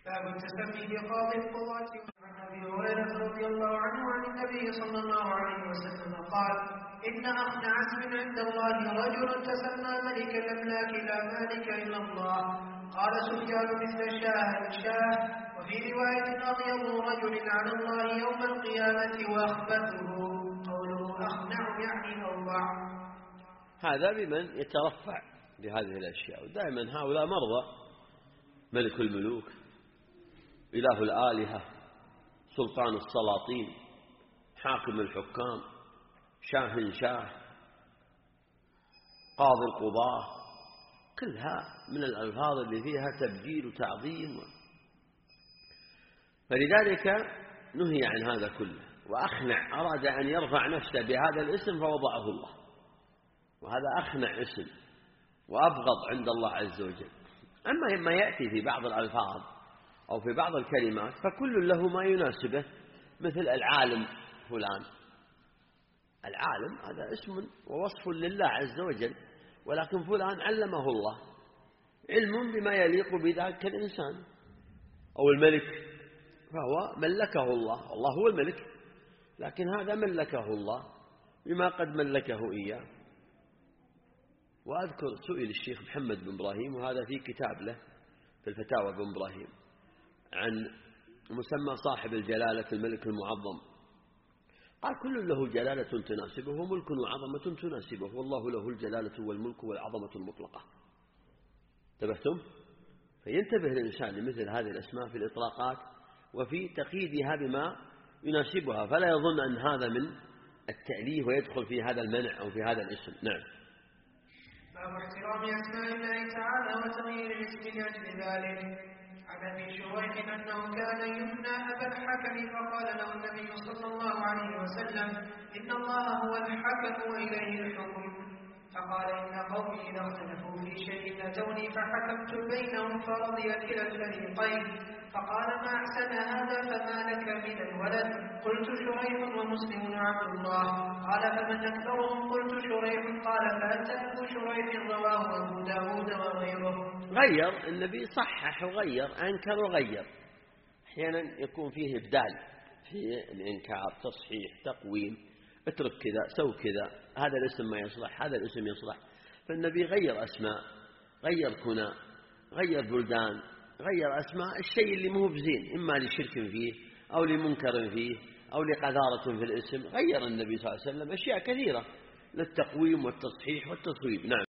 باب التسمي بقاضي القضاة. عن ابي هريره رضي الله عنه عن النبي صلى الله عليه وسلم قال: ان اخنع اسم عند الله رجل تسمى ملك الاملاك لا مالك الا الله. قال سفيان: مثل شاه. وفي روايه: اغيظ رجل على الله يوم القيامه واخبثه. قوله اخنع يعني اوضع. هذا بمن يترفع بهذه الاشياء، ودائما هؤلاء مرضى. ملك الملوك، إله الآلهة، سلطان السلاطين، حاكم الحكام، شاه، قاضي القضاة، كلها من الألفاظ اللي فيها تبجيل وتعظيم. فلذلك نهي عن هذا كله. وأخنع أراد أن يرفع نفسه بهذا الاسم فوضعه الله، وهذا أخنع اسم وأبغض عند الله عز وجل. أما ما يأتي في بعض الألفاظ أو في بعض الكلمات فكل له ما يناسبه، مثل العالم فلان. العالم هذا اسم ووصف لله عز وجل، ولكن فلان علمه الله علم بما يليق بذاك الإنسان. أو الملك فهو ملكه الله، الله هو الملك، لكن هذا ملكه الله بما قد ملكه إياه. وأذكر سئل الشيخ محمد بن إبراهيم، وهذا في كتاب له في الفتاوى بن إبراهيم، عن مسمى صاحب الجلالة الملك المعظم. قال: كل له جلالة تناسبه وملك وعظمة تناسبه، والله له الجلالة والملك والعظمة المطلقة. انتبهتم؟ فينتبه الإنسان لمثل هذه الأسماء في الإطلاقات وفي تقييدها بما يناسبها، فلا يظن أن هذا من التأليه ويدخل في هذا المنع أو في هذا الاسم. نعم. باب احترام اسماء الله تعالى وتغيير الاسم لاجل ذلك. عن ابي شريح انه كان يمنى ابا الحكم فقال له النبي صلى الله عليه وسلم: ان الله هو الحكم واليه الحكم. فقال: ان قومي اذا اختلفوا في شيء اتوني فحكمت بينهم فرضي كلا الفريقين. فقال: ما احسن هذا، فما لك من الولد؟ قلت: شريح ومسلم وعبد الله. قال: فمن اكثرهم؟ قلت: شريح. قال: فانت ابو شريح. رواه ابو داود وغيره. غير النبي، صحح وغير، أنكر وغير. أحيانا يكون فيه إبدال في الإنكار، تصحيح، تقويم، اترك كذا، سو كذا، هذا الاسم ما يصلح، هذا الاسم يصلح. فالنبي غير أسماء، غير كنى، غير بلدان، غير أسماء الشيء اللي مو بزين، إما لشرك فيه أو لمنكر فيه أو لقذارة في الاسم. غير النبي صلى الله عليه وسلم أشياء كثيرة للتقويم والتصحيح والتصويب. نعم.